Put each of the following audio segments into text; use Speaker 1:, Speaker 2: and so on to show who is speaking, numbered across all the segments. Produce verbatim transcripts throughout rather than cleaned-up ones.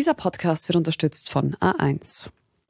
Speaker 1: Dieser Podcast wird unterstützt von A eins.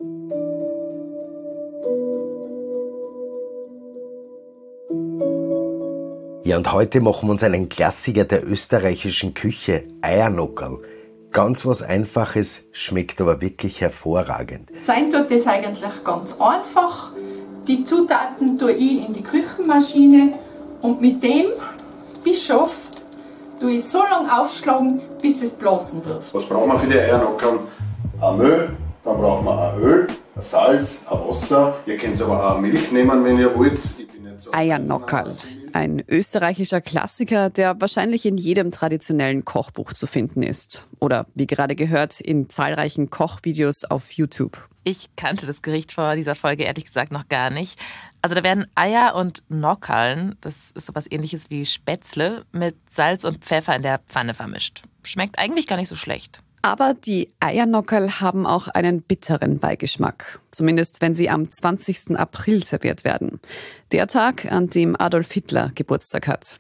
Speaker 2: Ja, und heute machen wir uns einen Klassiker der österreichischen Küche, Eiernockerl. Ganz was Einfaches, schmeckt aber wirklich hervorragend.
Speaker 3: Sein tut das eigentlich ganz einfach. Die Zutaten tue ich in die Küchenmaschine und mit dem Bischof tue ich so lange aufschlagen, bis es blasen wird.
Speaker 4: Was brauchen wir für die Eiernockerl? Ein Mehl, dann brauchen wir ein Öl, ein Salz, ein Wasser. Ihr könnt aber auch Milch nehmen, wenn ihr wollt. Ich bin nicht so
Speaker 1: Eiernockerl, ein österreichischer Klassiker, der wahrscheinlich in jedem traditionellen Kochbuch zu finden ist. Oder wie gerade gehört, in zahlreichen Kochvideos auf YouTube.
Speaker 5: Ich kannte das Gericht vor dieser Folge ehrlich gesagt noch gar nicht. Also da werden Eier und Nockerln, das ist sowas ähnliches wie Spätzle, mit Salz und Pfeffer in der Pfanne vermischt. Schmeckt eigentlich gar nicht so schlecht.
Speaker 1: Aber die Eiernockerl haben auch einen bitteren Beigeschmack. Zumindest wenn sie am zwanzigsten April serviert werden. Der Tag, an dem Adolf Hitler Geburtstag hat.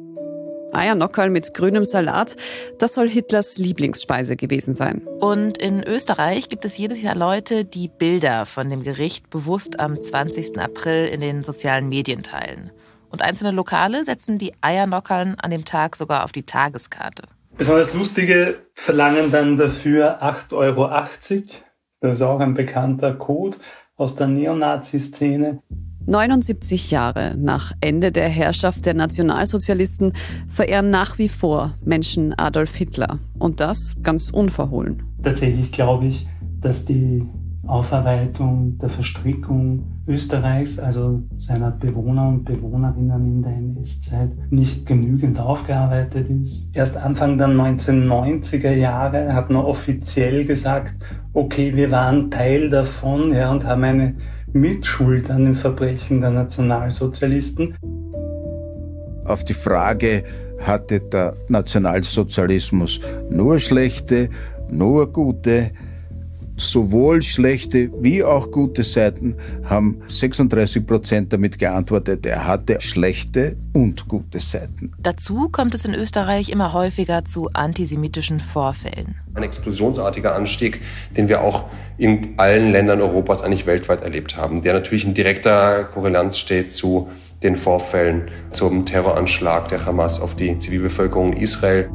Speaker 1: Eiernockerl mit grünem Salat, das soll Hitlers Lieblingsspeise gewesen sein.
Speaker 5: Und in Österreich gibt es jedes Jahr Leute, die Bilder von dem Gericht bewusst am zwanzigsten April in den sozialen Medien teilen. Und einzelne Lokale setzen die Eiernockerln an dem Tag sogar auf die Tageskarte.
Speaker 6: Besonders Lustige verlangen dann dafür acht Euro achtzig. Das ist auch ein bekannter Code aus der Neonazi-Szene.
Speaker 1: neunundsiebzig Jahre nach Ende der Herrschaft der Nationalsozialisten verehren nach wie vor Menschen Adolf Hitler. Und das ganz unverhohlen.
Speaker 6: Tatsächlich glaube ich, dass die Aufarbeitung der Verstrickung Österreichs, also seiner Bewohner und Bewohnerinnen in der N S-Zeit, nicht genügend aufgearbeitet ist. Erst Anfang der neunzehnhundertneunziger Jahre hat man offiziell gesagt, okay, wir waren Teil davon, ja, und haben eine Mitschuld an den Verbrechen der Nationalsozialisten.
Speaker 7: Auf die Frage, hatte der Nationalsozialismus nur schlechte, nur gute, sowohl schlechte wie auch gute Seiten, haben sechsunddreißig Prozent damit geantwortet, er hatte schlechte und gute Seiten.
Speaker 5: Dazu kommt es in Österreich immer häufiger zu antisemitischen Vorfällen.
Speaker 8: Ein explosionsartiger Anstieg, den wir auch in allen Ländern Europas, eigentlich weltweit erlebt haben, der natürlich in direkter Korrelanz steht zu den Vorfällen, zum Terroranschlag der Hamas auf die Zivilbevölkerung in Israel.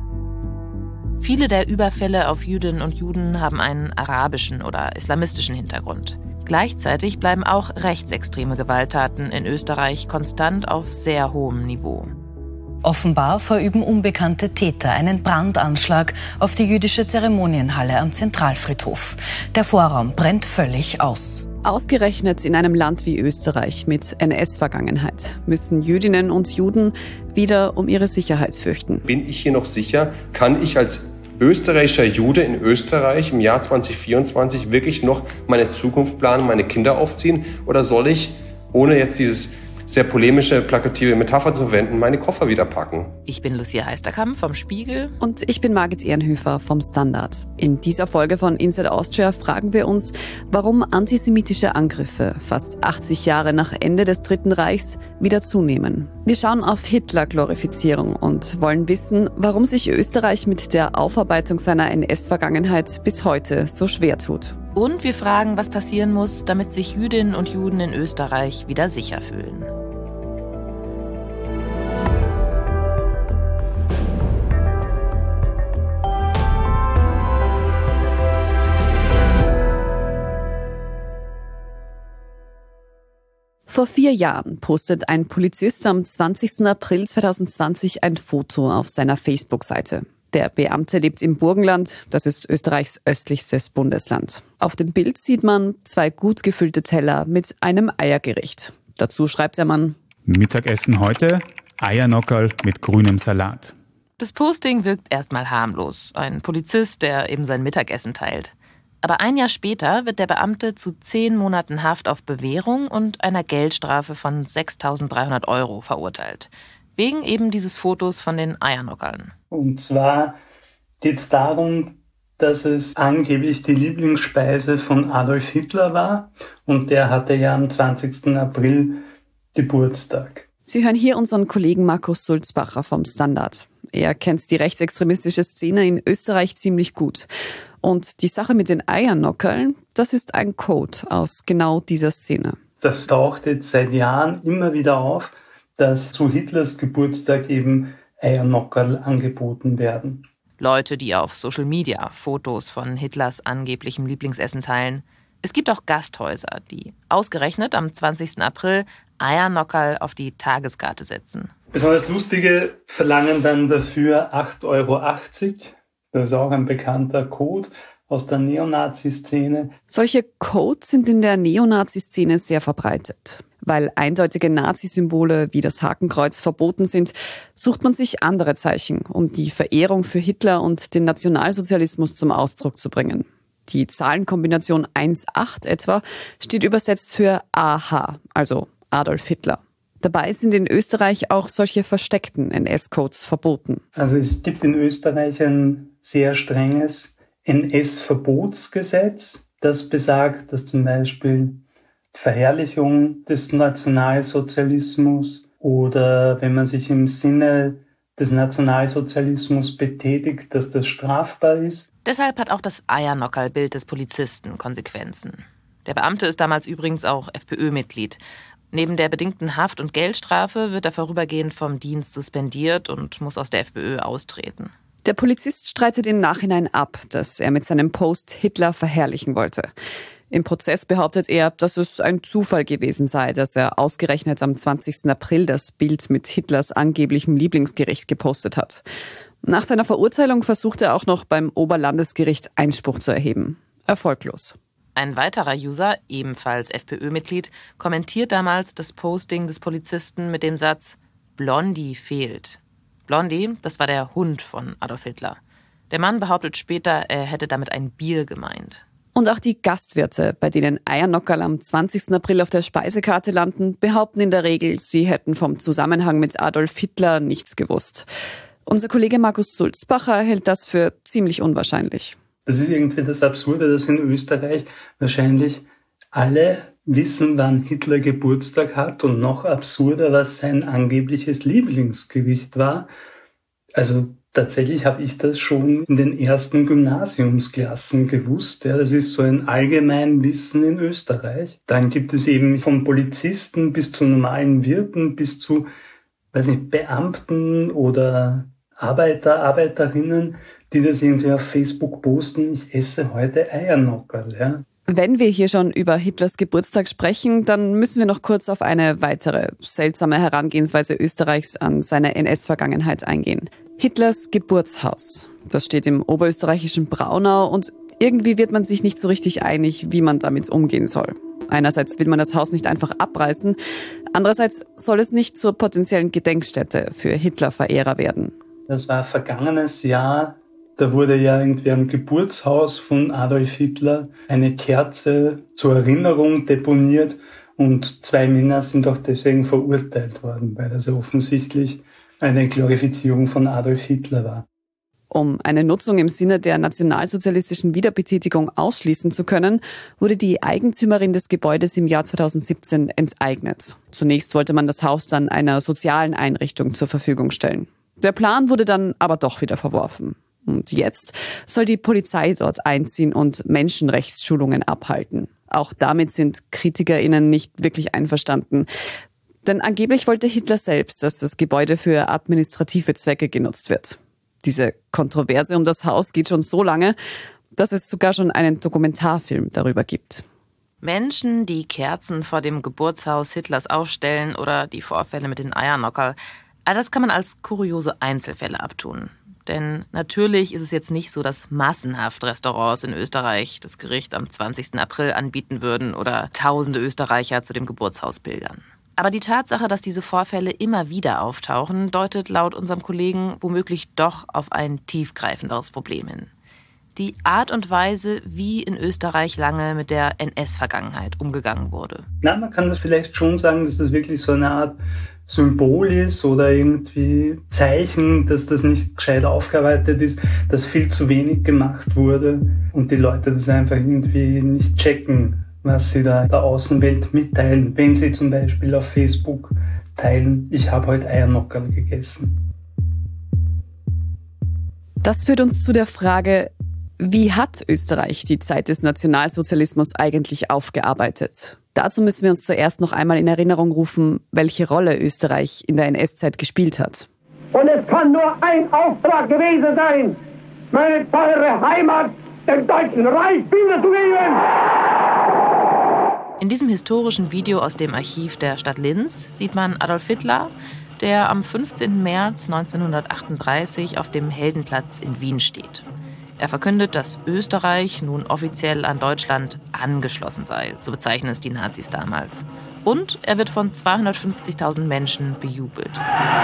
Speaker 5: Viele der Überfälle auf Jüdinnen und Juden haben einen arabischen oder islamistischen Hintergrund. Gleichzeitig bleiben auch rechtsextreme Gewalttaten in Österreich konstant auf sehr hohem Niveau.
Speaker 9: Offenbar verüben unbekannte Täter einen Brandanschlag auf die jüdische Zeremonienhalle am Zentralfriedhof. Der Vorraum brennt völlig aus.
Speaker 1: Ausgerechnet in einem Land wie Österreich mit N S-Vergangenheit müssen Jüdinnen und Juden wieder um ihre Sicherheit fürchten.
Speaker 8: Bin ich hier noch sicher? Kann ich als österreichischer Jude in Österreich im Jahr zwanzig vierundzwanzig wirklich noch meine Zukunft planen, meine Kinder aufziehen? Oder soll ich, ohne jetzt dieses sehr polemische, plakative Metapher zu verwenden, meine Koffer wieder packen?
Speaker 5: Ich bin Lucia Heisterkamp vom Spiegel.
Speaker 1: Und ich bin Margit Ehrenhöfer vom Standard. In dieser Folge von Inside Austria fragen wir uns, warum antisemitische Angriffe fast achtzig Jahre nach Ende des Dritten Reichs wieder zunehmen. Wir schauen auf Hitler-Glorifizierung und wollen wissen, warum sich Österreich mit der Aufarbeitung seiner N S-Vergangenheit bis heute so schwer tut.
Speaker 5: Und wir fragen, was passieren muss, damit sich Jüdinnen und Juden in Österreich wieder sicher fühlen.
Speaker 1: Vor vier Jahren postet ein Polizist am zwanzigsten April zweitausendzwanzig ein Foto auf seiner Facebook-Seite. Der Beamte lebt im Burgenland, das ist Österreichs östlichstes Bundesland. Auf dem Bild sieht man zwei gut gefüllte Teller mit einem Eiergericht. Dazu schreibt der Mann:
Speaker 10: Mittagessen heute, Eiernockerl mit grünem Salat.
Speaker 5: Das Posting wirkt erstmal harmlos. Ein Polizist, der eben sein Mittagessen teilt. Aber ein Jahr später wird der Beamte zu zehn Monaten Haft auf Bewährung und einer Geldstrafe von sechstausenddreihundert Euro verurteilt. Wegen eben dieses Fotos von den Eiernockerln.
Speaker 6: Und zwar geht es darum, dass es angeblich die Lieblingsspeise von Adolf Hitler war. Und der hatte ja am zwanzigsten April Geburtstag.
Speaker 1: Sie hören hier unseren Kollegen Markus Sulzbacher vom Standard. Er kennt die rechtsextremistische Szene in Österreich ziemlich gut. Und die Sache mit den Eiernockerln, das ist ein Code aus genau dieser Szene.
Speaker 6: Das taucht jetzt seit Jahren immer wieder auf, dass zu Hitlers Geburtstag eben Eiernockerl angeboten werden.
Speaker 5: Leute, die auf Social Media Fotos von Hitlers angeblichem Lieblingsessen teilen. Es gibt auch Gasthäuser, die ausgerechnet am zwanzigsten April Eiernockerl auf die Tageskarte setzen.
Speaker 6: Besonders Lustige verlangen dann dafür acht Euro achtzig. Das ist auch ein bekannter Code aus der Neonazi-Szene.
Speaker 1: Solche Codes sind in der Neonazi-Szene sehr verbreitet. Weil eindeutige Nazi-Symbole wie das Hakenkreuz verboten sind, sucht man sich andere Zeichen, um die Verehrung für Hitler und den Nationalsozialismus zum Ausdruck zu bringen. Die Zahlenkombination eins acht etwa steht übersetzt für A H, also Adolf Hitler. Dabei sind in Österreich auch solche versteckten N S-Codes verboten.
Speaker 6: Also es gibt in Österreich ein sehr strenges N S-Verbotsgesetz, das besagt, dass zum Beispiel die Verherrlichung des Nationalsozialismus oder wenn man sich im Sinne des Nationalsozialismus betätigt, dass das strafbar ist.
Speaker 5: Deshalb hat auch das Eiernockerl-Bild des Polizisten Konsequenzen. Der Beamte ist damals übrigens auch FPÖ-Mitglied. Neben der bedingten Haft- und Geldstrafe wird er vorübergehend vom Dienst suspendiert und muss aus der FPÖ austreten.
Speaker 1: Der Polizist streitet im Nachhinein ab, dass er mit seinem Post Hitler verherrlichen wollte. Im Prozess behauptet er, dass es ein Zufall gewesen sei, dass er ausgerechnet am zwanzigsten April das Bild mit Hitlers angeblichem Lieblingsgericht gepostet hat. Nach seiner Verurteilung versucht er auch noch beim Oberlandesgericht Einspruch zu erheben. Erfolglos.
Speaker 5: Ein weiterer User, ebenfalls FPÖ-Mitglied, kommentiert damals das Posting des Polizisten mit dem Satz „Blondie fehlt". Blondie, das war der Hund von Adolf Hitler. Der Mann behauptet später, er hätte damit ein Bier gemeint.
Speaker 1: Und auch die Gastwirte, bei denen Eiernockerl am zwanzigsten April auf der Speisekarte landen, behaupten in der Regel, sie hätten vom Zusammenhang mit Adolf Hitler nichts gewusst. Unser Kollege Markus Sulzbacher hält das für ziemlich unwahrscheinlich.
Speaker 6: Das ist irgendwie das Absurde, dass in Österreich wahrscheinlich alle wissen, wann Hitler Geburtstag hat und noch absurder, was sein angebliches Lieblingsgericht war. Also tatsächlich habe ich das schon in den ersten Gymnasiumsklassen gewusst. Ja, das ist so ein Allgemeinwissen in Österreich. Dann gibt es eben vom Polizisten bis zu normalen Wirten bis zu, weiß nicht, Beamten oder Arbeiter, Arbeiterinnen, die das irgendwie auf Facebook posten, ich esse heute Eiernockerl. Ja.
Speaker 1: Wenn wir hier schon über Hitlers Geburtstag sprechen, dann müssen wir noch kurz auf eine weitere seltsame Herangehensweise Österreichs an seine N S-Vergangenheit eingehen. Hitlers Geburtshaus. Das steht im oberösterreichischen Braunau und irgendwie wird man sich nicht so richtig einig, wie man damit umgehen soll. Einerseits will man das Haus nicht einfach abreißen, andererseits soll es nicht zur potenziellen Gedenkstätte für Hitler-Verehrer werden.
Speaker 6: Das war vergangenes Jahr. Da wurde ja irgendwie am Geburtshaus von Adolf Hitler eine Kerze zur Erinnerung deponiert und zwei Männer sind auch deswegen verurteilt worden, weil das ja offensichtlich eine Glorifizierung von Adolf Hitler war.
Speaker 1: Um eine Nutzung im Sinne der nationalsozialistischen Wiederbetätigung ausschließen zu können, wurde die Eigentümerin des Gebäudes im Jahr zweitausendsiebzehn enteignet. Zunächst wollte man das Haus dann einer sozialen Einrichtung zur Verfügung stellen. Der Plan wurde dann aber doch wieder verworfen. Und jetzt soll die Polizei dort einziehen und Menschenrechtsschulungen abhalten. Auch damit sind KritikerInnen nicht wirklich einverstanden. Denn angeblich wollte Hitler selbst, dass das Gebäude für administrative Zwecke genutzt wird. Diese Kontroverse um das Haus geht schon so lange, dass es sogar schon einen Dokumentarfilm darüber gibt.
Speaker 5: Menschen, die Kerzen vor dem Geburtshaus Hitlers aufstellen oder die Vorfälle mit den Eiernockerl, all das kann man als kuriose Einzelfälle abtun. Denn natürlich ist es jetzt nicht so, dass massenhaft Restaurants in Österreich das Gericht am zwanzigsten April anbieten würden oder tausende Österreicher zu dem Geburtshaus pilgern. Aber die Tatsache, dass diese Vorfälle immer wieder auftauchen, deutet laut unserem Kollegen womöglich doch auf ein tiefgreifenderes Problem hin. Die Art und Weise, wie in Österreich lange mit der N S-Vergangenheit umgegangen wurde.
Speaker 6: Na, man kann das vielleicht schon sagen, dass das wirklich so eine Art Symbol ist oder irgendwie Zeichen, dass das nicht gescheit aufgearbeitet ist, dass viel zu wenig gemacht wurde und die Leute das einfach irgendwie nicht checken, was sie da der Außenwelt mitteilen. Wenn sie zum Beispiel auf Facebook teilen, ich habe heute Eiernockerl gegessen.
Speaker 1: Das führt uns zu der Frage, Wie hat Österreich die Zeit des Nationalsozialismus eigentlich aufgearbeitet? Dazu müssen wir uns zuerst noch einmal in Erinnerung rufen, welche Rolle Österreich in der N S-Zeit gespielt hat.
Speaker 11: Und es kann nur ein Auftrag gewesen sein, meine teure Heimat dem Deutschen Reich wiederzugeben.
Speaker 5: In diesem historischen Video aus dem Archiv der Stadt Linz sieht man Adolf Hitler, der am fünfzehnten März neunzehnhundertachtunddreißig auf dem Heldenplatz in Wien steht. Er verkündet, dass Österreich nun offiziell an Deutschland angeschlossen sei, so bezeichnen es die Nazis damals. Und er wird von zweihundertfünfzigtausend Menschen bejubelt.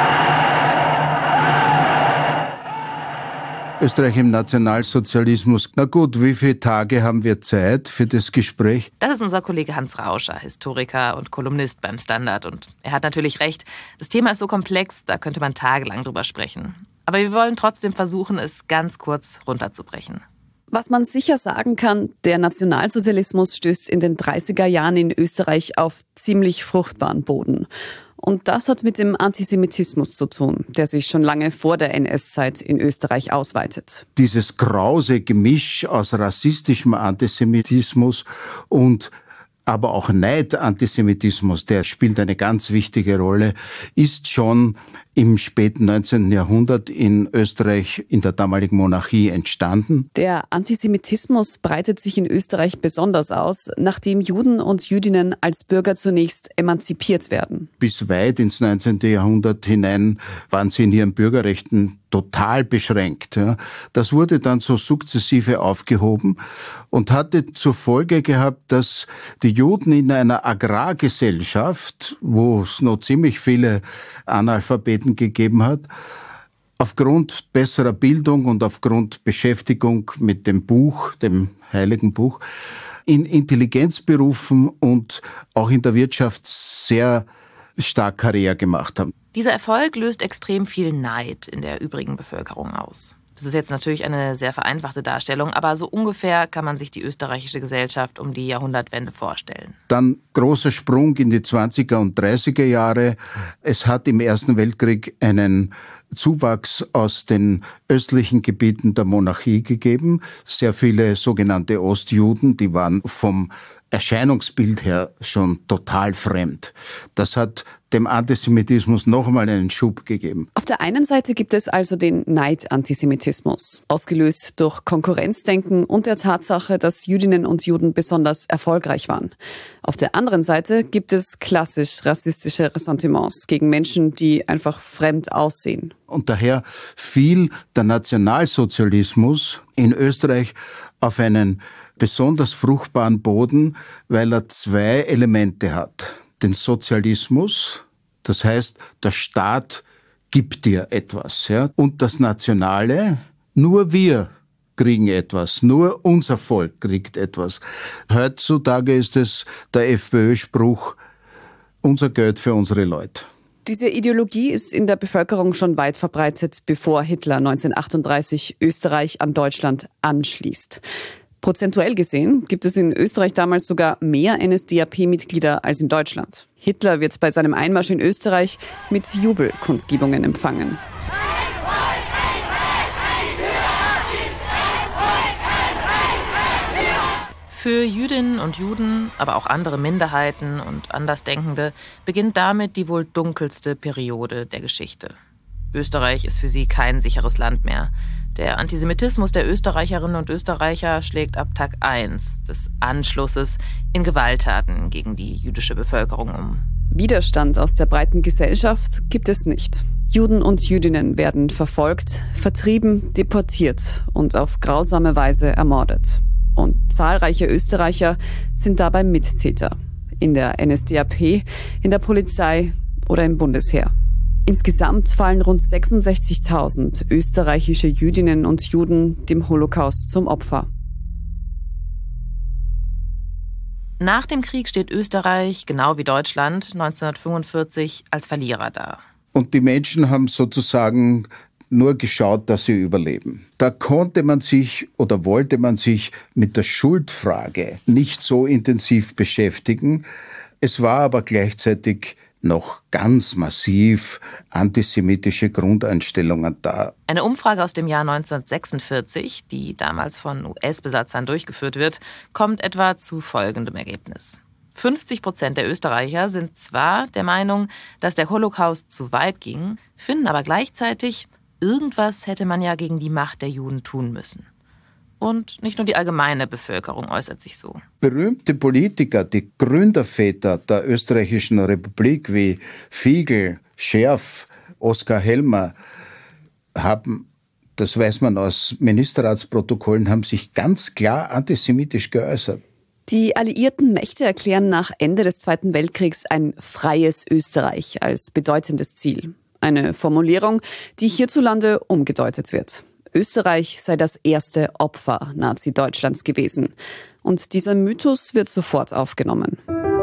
Speaker 7: Österreich im Nationalsozialismus. Na gut, wie viele Tage haben wir Zeit für das Gespräch?
Speaker 5: Das ist unser Kollege Hans Rauscher, Historiker und Kolumnist beim Standard. Und er hat natürlich recht, das Thema ist so komplex, da könnte man tagelang drüber sprechen. Aber wir wollen trotzdem versuchen, es ganz kurz runterzubrechen.
Speaker 1: Was man sicher sagen kann, der Nationalsozialismus stößt in den dreißiger Jahren in Österreich auf ziemlich fruchtbaren Boden. Und das hat mit dem Antisemitismus zu tun, der sich schon lange vor der N S-Zeit in Österreich ausweitet.
Speaker 7: Dieses grause Gemisch aus rassistischem Antisemitismus und aber auch Neid-Antisemitismus, der spielt eine ganz wichtige Rolle, ist schon im späten neunzehnten Jahrhundert in Österreich in der damaligen Monarchie entstanden.
Speaker 1: Der Antisemitismus breitet sich in Österreich besonders aus, nachdem Juden und Jüdinnen als Bürger zunächst emanzipiert werden.
Speaker 7: Bis weit ins neunzehnten Jahrhundert hinein waren sie in ihren Bürgerrechten total beschränkt. Das wurde dann so sukzessive aufgehoben und hatte zur Folge gehabt, dass die Juden in einer Agrargesellschaft, wo es noch ziemlich viele Analphabeten gegeben hat, aufgrund besserer Bildung und aufgrund Beschäftigung mit dem Buch, dem Heiligen Buch, in Intelligenzberufen und auch in der Wirtschaft sehr stark Karriere gemacht haben.
Speaker 5: Dieser Erfolg löst extrem viel Neid in der übrigen Bevölkerung aus. Das ist jetzt natürlich eine sehr vereinfachte Darstellung, aber so ungefähr kann man sich die österreichische Gesellschaft um die Jahrhundertwende vorstellen.
Speaker 7: Dann großer Sprung in die zwanziger und dreißiger Jahre. Es hat im Ersten Weltkrieg einen Zuwachs aus den östlichen Gebieten der Monarchie gegeben. Sehr viele sogenannte Ostjuden, die waren vom Erscheinungsbild her schon total fremd. Das hat dem Antisemitismus noch einmal einen Schub gegeben.
Speaker 1: Auf der einen Seite gibt es also den Neid-Antisemitismus, ausgelöst durch Konkurrenzdenken und der Tatsache, dass Jüdinnen und Juden besonders erfolgreich waren. Auf der anderen Seite gibt es klassisch rassistische Ressentiments gegen Menschen, die einfach fremd aussehen.
Speaker 7: Und daher fiel der Nationalsozialismus in Österreich auf einen besonders fruchtbaren Boden, weil er zwei Elemente hat. Den Sozialismus, das heißt, der Staat gibt dir etwas, ja, und das Nationale, nur wir kriegen etwas, nur unser Volk kriegt etwas. Heutzutage ist es der FPÖ-Spruch, unser Geld für unsere Leute.
Speaker 1: Diese Ideologie ist in der Bevölkerung schon weit verbreitet, bevor Hitler neunzehnhundertachtunddreißig Österreich an Deutschland anschließt. Prozentuell gesehen gibt es in Österreich damals sogar mehr N S D A P-Mitglieder als in Deutschland. Hitler wird bei seinem Einmarsch in Österreich mit Jubelkundgebungen empfangen.
Speaker 5: Für Jüdinnen und Juden, aber auch andere Minderheiten und Andersdenkende beginnt damit die wohl dunkelste Periode der Geschichte. Österreich ist für sie kein sicheres Land mehr. Der Antisemitismus der Österreicherinnen und Österreicher schlägt ab Tag eins des Anschlusses in Gewalttaten gegen die jüdische Bevölkerung um.
Speaker 1: Widerstand aus der breiten Gesellschaft gibt es nicht. Juden und Jüdinnen werden verfolgt, vertrieben, deportiert und auf grausame Weise ermordet. Und zahlreiche Österreicher sind dabei Mittäter. In der N S D A P, in der Polizei oder im Bundesheer. Insgesamt fallen rund sechsundsechzigtausend österreichische Jüdinnen und Juden dem Holocaust zum Opfer.
Speaker 5: Nach dem Krieg steht Österreich, genau wie Deutschland, neunzehnhundertfünfundvierzig als Verlierer da.
Speaker 7: Und die Menschen haben sozusagen nur geschaut, dass sie überleben. Da konnte man sich oder wollte man sich mit der Schuldfrage nicht so intensiv beschäftigen. Es war aber gleichzeitig noch ganz massiv antisemitische Grundeinstellungen da.
Speaker 5: Eine Umfrage aus dem Jahr neunzehnhundertsechsundvierzig, die damals von U S-Besatzern durchgeführt wird, kommt etwa zu folgendem Ergebnis. fünfzig Prozent der Österreicher sind zwar der Meinung, dass der Holocaust zu weit ging, finden aber gleichzeitig, irgendwas hätte man ja gegen die Macht der Juden tun müssen. Und nicht nur die allgemeine Bevölkerung äußert sich so.
Speaker 7: Berühmte Politiker, die Gründerväter der österreichischen Republik wie Fiegel, Scherf, Oskar Helmer, haben, das weiß man aus Ministerratsprotokollen, haben sich ganz klar antisemitisch geäußert.
Speaker 1: Die alliierten Mächte erklären nach Ende des Zweiten Weltkriegs ein freies Österreich als bedeutendes Ziel. Eine Formulierung, die hierzulande umgedeutet wird. Österreich sei das erste Opfer Nazi-Deutschlands gewesen. Und dieser Mythos wird sofort aufgenommen.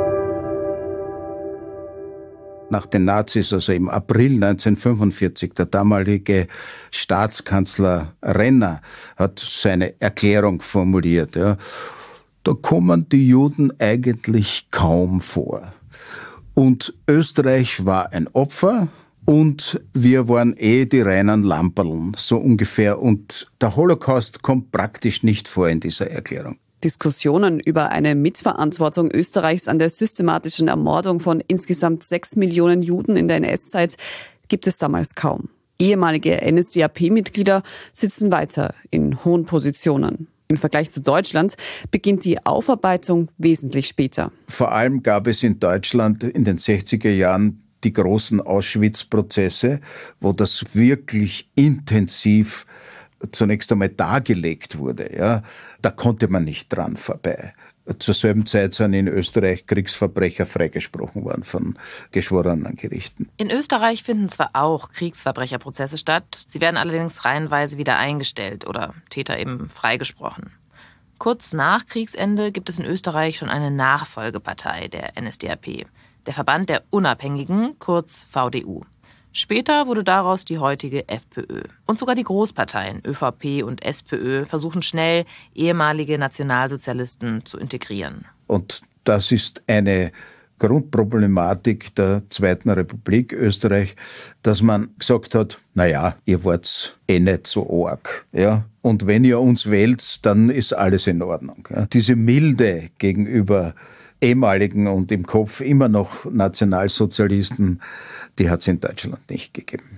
Speaker 7: Nach den Nazis, also im April neunzehnhundertfünfundvierzig, der damalige Staatskanzler Renner hat seine Erklärung formuliert. Ja. Da kommen die Juden eigentlich kaum vor. Und Österreich war ein Opfer. Und wir waren eh die reinen Lamperln, so ungefähr. Und der Holocaust kommt praktisch nicht vor in dieser Erklärung.
Speaker 1: Diskussionen über eine Mitverantwortung Österreichs an der systematischen Ermordung von insgesamt sechs Millionen Juden in der N S-Zeit gibt es damals kaum. Ehemalige N S D A P-Mitglieder sitzen weiter in hohen Positionen. Im Vergleich zu Deutschland beginnt die Aufarbeitung wesentlich später.
Speaker 7: Vor allem gab es in Deutschland in den sechziger Jahren die großen Auschwitz-Prozesse, wo das wirklich intensiv zunächst einmal dargelegt wurde. Ja, da konnte man nicht dran vorbei. Zur selben Zeit sind in Österreich Kriegsverbrecher freigesprochen worden von geschworenen Gerichten.
Speaker 5: In Österreich finden zwar auch Kriegsverbrecherprozesse statt, sie werden allerdings reihenweise wieder eingestellt oder Täter eben freigesprochen. Kurz nach Kriegsende gibt es in Österreich schon eine Nachfolgepartei der N S D A P. Der Verband der Unabhängigen, kurz V D U. Später wurde daraus die heutige FPÖ. Und sogar die Großparteien ÖVP und SPÖ versuchen schnell, ehemalige Nationalsozialisten zu integrieren.
Speaker 7: Und das ist eine Grundproblematik der Zweiten Republik Österreich, dass man gesagt hat, naja, ihr wart eh nicht so arg. Ja? Und wenn ihr uns wählt, dann ist alles in Ordnung. Ja? Diese Milde gegenüber ehemaligen und im Kopf immer noch Nationalsozialisten, die hat es in Deutschland nicht gegeben.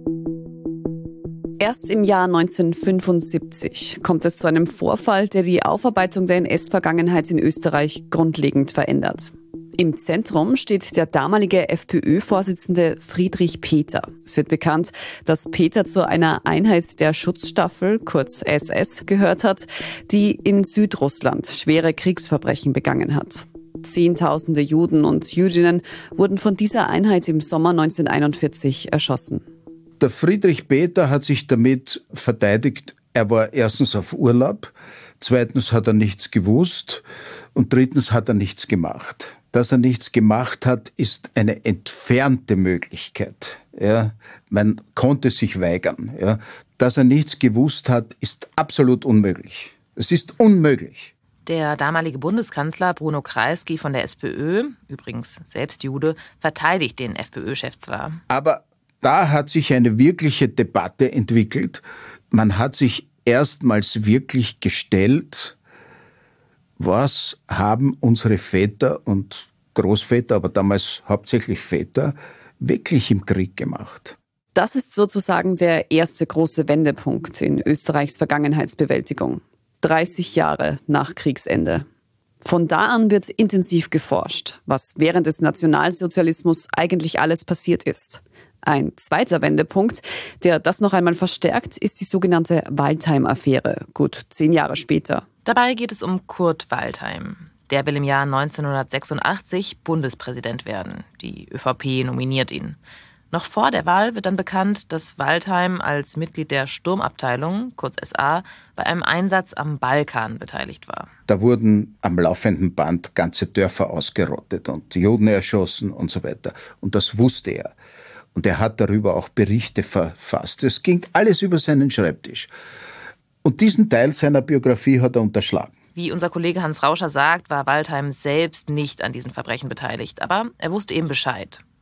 Speaker 1: Erst im Jahr neunzehnhundertfünfundsiebzig kommt es zu einem Vorfall, der die Aufarbeitung der N S-Vergangenheit in Österreich grundlegend verändert. Im Zentrum steht der damalige FPÖ-Vorsitzende Friedrich Peter. Es wird bekannt, dass Peter zu einer Einheit der Schutzstaffel, kurz S S, gehört hat, die in Südrussland schwere Kriegsverbrechen begangen hat. Zehntausende Juden und Jüdinnen wurden von dieser Einheit im Sommer neunzehnhunderteinundvierzig erschossen.
Speaker 7: Der Friedrich Peter hat sich damit verteidigt, er war erstens auf Urlaub, zweitens hat er nichts gewusst und drittens hat er nichts gemacht. Dass er nichts gemacht hat, ist eine entfernte Möglichkeit. Ja, man konnte sich weigern. Ja. Dass er nichts gewusst hat, ist absolut unmöglich. Es ist unmöglich.
Speaker 5: Der damalige Bundeskanzler Bruno Kreisky von der SPÖ, übrigens selbst Jude, verteidigt den FPÖ-Chef zwar.
Speaker 7: Aber da hat sich eine wirkliche Debatte entwickelt. Man hat sich erstmals wirklich gestellt, was haben unsere Väter und Großväter, aber damals hauptsächlich Väter, wirklich im Krieg gemacht.
Speaker 1: Das ist sozusagen der erste große Wendepunkt in Österreichs Vergangenheitsbewältigung. dreißig Jahre nach Kriegsende. Von da an wird intensiv geforscht, was während des Nationalsozialismus eigentlich alles passiert ist. Ein zweiter Wendepunkt, der das noch einmal verstärkt, ist die sogenannte Waldheim-Affäre, gut zehn Jahre später.
Speaker 5: Dabei geht es um Kurt Waldheim. Der will im Jahr neunzehnhundertsechsundachtzig Bundespräsident werden. Die ÖVP nominiert ihn. Noch vor der Wahl wird dann bekannt, dass Waldheim als Mitglied der Sturmabteilung, kurz S A, bei einem Einsatz am Balkan beteiligt war.
Speaker 7: Da wurden am laufenden Band ganze Dörfer ausgerottet und Juden erschossen und so weiter. Und das wusste er. Und er hat darüber auch Berichte verfasst. Es ging alles über seinen Schreibtisch. Und diesen Teil seiner Biografie hat er unterschlagen.
Speaker 5: Wie unser Kollege Hans Rauscher sagt, war Waldheim selbst nicht an diesen Verbrechen beteiligt. Aber er wusste eben Bescheid.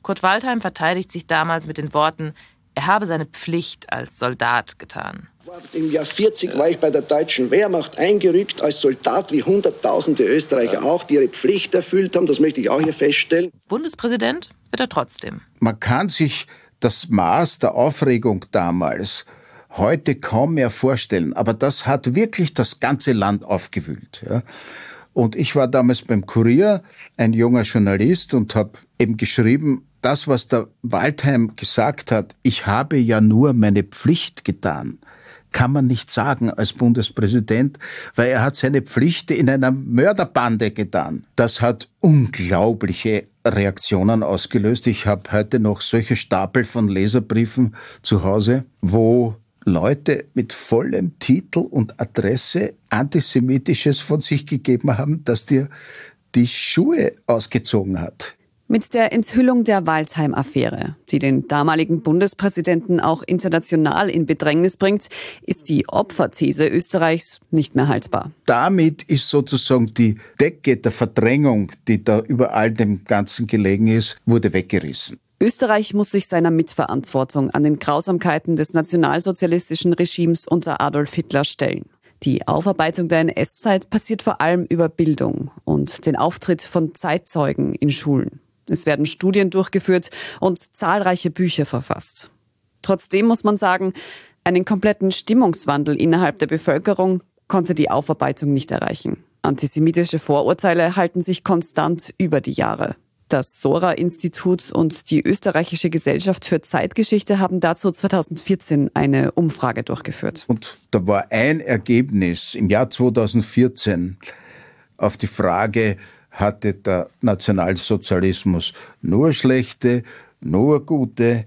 Speaker 5: Kurt Waldheim verteidigt sich damals mit den Worten, er habe seine Pflicht als Soldat getan.
Speaker 12: Im Jahr vierzig war ich bei der deutschen Wehrmacht eingerückt als Soldat, wie hunderttausende Österreicher auch, die ihre Pflicht erfüllt haben. Das möchte ich auch hier feststellen.
Speaker 5: Bundespräsident wird er trotzdem.
Speaker 7: Man kann sich das Maß der Aufregung damals heute kaum mehr vorstellen. Aber das hat wirklich das ganze Land aufgewühlt. Ja. Und ich war damals beim Kurier, ein junger Journalist, und habe eben geschrieben, das, was der Waldheim gesagt hat, ich habe ja nur meine Pflicht getan, kann man nicht sagen als Bundespräsident, weil er hat seine Pflicht in einer Mörderbande getan. Das hat unglaubliche Reaktionen ausgelöst. Ich habe heute noch solche Stapel von Leserbriefen zu Hause, wo Leute mit vollem Titel und Adresse Antisemitisches von sich gegeben haben, dass dir die Schuhe ausgezogen hat.
Speaker 1: Mit der Enthüllung der Waldheim-Affäre, die den damaligen Bundespräsidenten auch international in Bedrängnis bringt, ist die Opferthese Österreichs nicht mehr haltbar.
Speaker 7: Damit ist sozusagen die Decke der Verdrängung, die da über all dem Ganzen gelegen ist, wurde weggerissen.
Speaker 1: Österreich muss sich seiner Mitverantwortung an den Grausamkeiten des nationalsozialistischen Regimes unter Adolf Hitler stellen. Die Aufarbeitung der N S-Zeit passiert vor allem über Bildung und den Auftritt von Zeitzeugen in Schulen. Es werden Studien durchgeführt und zahlreiche Bücher verfasst. Trotzdem muss man sagen, einen kompletten Stimmungswandel innerhalb der Bevölkerung konnte die Aufarbeitung nicht erreichen. Antisemitische Vorurteile halten sich konstant über die Jahre. Das Sora-Institut und die Österreichische Gesellschaft für Zeitgeschichte haben dazu zweitausendvierzehn eine Umfrage durchgeführt.
Speaker 7: Und da war ein Ergebnis im Jahr zweitausendvierzehn auf die Frage, hatte der Nationalsozialismus nur schlechte, nur gute,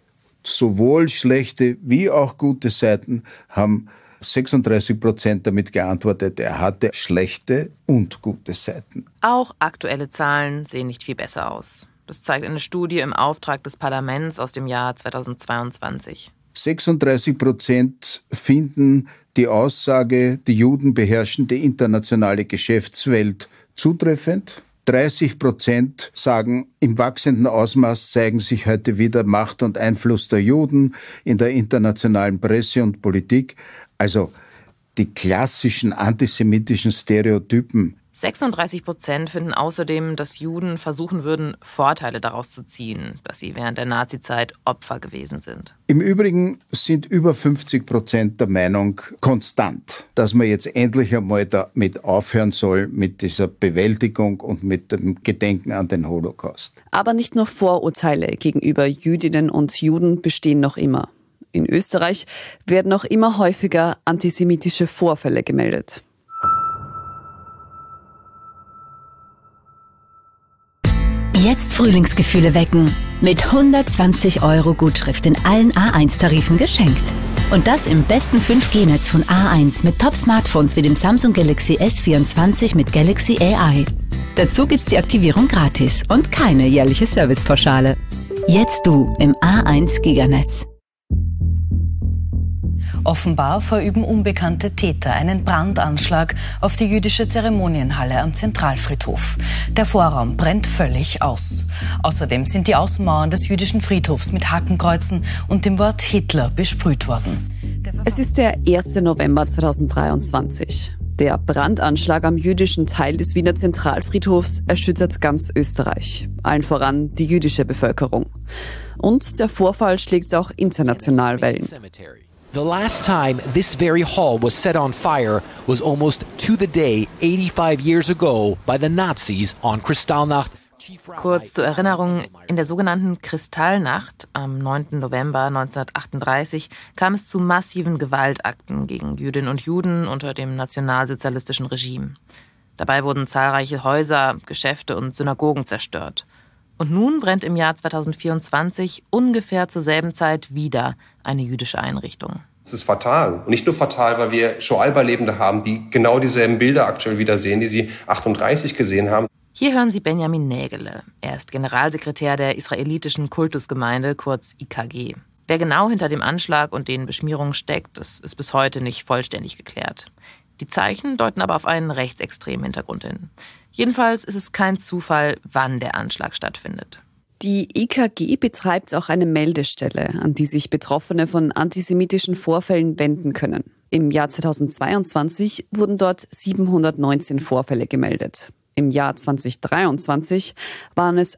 Speaker 7: sowohl schlechte wie auch gute Seiten, haben sechsunddreißig Prozent damit geantwortet, er hatte schlechte und gute Seiten.
Speaker 5: Auch aktuelle Zahlen sehen nicht viel besser aus. Das zeigt eine Studie im Auftrag des Parlaments aus dem Jahr zweitausendzweiundzwanzig.
Speaker 7: sechsunddreißig Prozent finden die Aussage, die Juden beherrschen die internationale Geschäftswelt, zutreffend. dreißig Prozent sagen, im wachsenden Ausmaß zeigen sich heute wieder Macht und Einfluss der Juden in der internationalen Presse und Politik. Also die klassischen antisemitischen Stereotypen.
Speaker 5: sechsunddreißig Prozent finden außerdem, dass Juden versuchen würden, Vorteile daraus zu ziehen, dass sie während der Nazizeit Opfer gewesen sind.
Speaker 7: Im Übrigen sind über fünfzig Prozent der Meinung konstant, dass man jetzt endlich einmal damit aufhören soll mit dieser Bewältigung und mit dem Gedenken an den Holocaust.
Speaker 1: Aber nicht nur Vorurteile gegenüber Jüdinnen und Juden bestehen noch immer. In Österreich werden noch immer häufiger antisemitische Vorfälle gemeldet.
Speaker 13: Jetzt Frühlingsgefühle wecken. Mit hundertzwanzig Euro Gutschrift in allen A eins Tarifen geschenkt. Und das im besten fünf G Netz von A eins mit Top-Smartphones wie dem Samsung Galaxy S vierundzwanzig mit Galaxy A I. Dazu gibt's die Aktivierung gratis und keine jährliche Servicepauschale. Jetzt du im A eins Giganetz.
Speaker 9: Offenbar verüben unbekannte Täter einen Brandanschlag auf die jüdische Zeremonienhalle am Zentralfriedhof. Der Vorraum brennt völlig aus. Außerdem sind die Außenmauern des jüdischen Friedhofs mit Hakenkreuzen und dem Wort Hitler besprüht worden.
Speaker 1: Es ist der erste November zweitausenddreiundzwanzig. Der Brandanschlag am jüdischen Teil des Wiener Zentralfriedhofs erschüttert ganz Österreich, allen voran die jüdische Bevölkerung. Und der Vorfall schlägt auch international Wellen.
Speaker 14: The last time this very hall was set on fire was almost to the day eighty-five years ago by the Nazis on Kristallnacht.
Speaker 5: Kurz zur Erinnerung, in der sogenannten Kristallnacht am neunten November neunzehnhundertachtunddreißig kam es zu massiven Gewaltakten gegen Jüdinnen und Juden unter dem nationalsozialistischen Regime. Dabei wurden zahlreiche Häuser, Geschäfte und Synagogen zerstört. Und nun brennt im Jahr zweitausendvierundzwanzig ungefähr zur selben Zeit wieder eine jüdische Einrichtung.
Speaker 8: Das ist fatal. Und nicht nur fatal, weil wir Shoah-Überlebende haben, die genau dieselben Bilder aktuell wieder sehen, die sie achtunddreißig gesehen haben.
Speaker 5: Hier hören Sie Benjamin Nägele. Er ist Generalsekretär der israelitischen Kultusgemeinde, kurz I K G. Wer genau hinter dem Anschlag und den Beschmierungen steckt, das ist bis heute nicht vollständig geklärt. Die Zeichen deuten aber auf einen rechtsextremen Hintergrund hin. Jedenfalls ist es kein Zufall, wann der Anschlag stattfindet.
Speaker 1: Die E K G betreibt auch eine Meldestelle, an die sich Betroffene von antisemitischen Vorfällen wenden können. Im Jahr zweitausendzweiundzwanzig wurden dort siebenhundertneunzehn Vorfälle gemeldet. Im Jahr zweitausenddreiundzwanzig waren es